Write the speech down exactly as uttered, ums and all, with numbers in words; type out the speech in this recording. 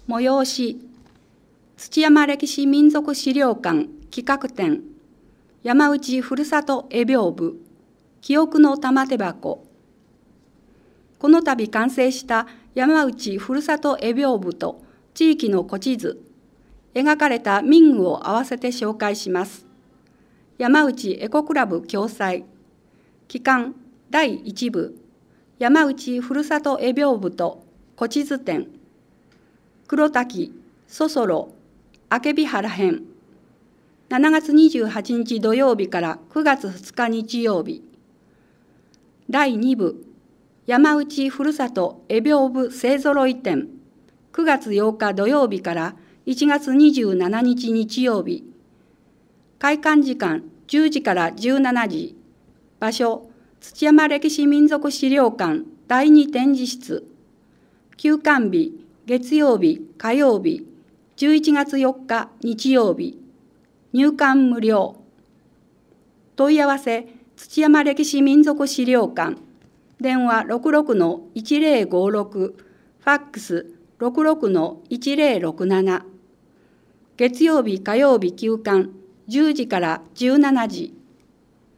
催し、土山歴史民俗資料館企画展、山内ふるさと絵屏風、記憶の玉手箱。この度完成した山内ふるさと絵屏風と地域の古地図、描かれた民具を合わせて紹介します。山内エコクラブ共催、期間だいいち部、山内ふるさと絵屏風と古地図展、黒滝、そそろ、あけび原編、しちがつにじゅうはちにち土曜日からくがつふつか日曜日。だいに部、山内ふるさと絵屏風勢ぞろい展、くがつようか土曜日からいちがつにじゅうしちにち日曜日。開館時間じゅうじからじゅうしちじ。場所、土山歴史民俗資料館だいに展示室。休館日、月曜日、火曜日、じゅういちがつよっか日曜日。入館無料。問い合わせ、土山歴史民俗資料館。電話 ろくろくのいちぜろごろく、ファックス ろくろくのいちぜろろくなな。月曜日、火曜日休館、じゅうじからじゅうしちじ。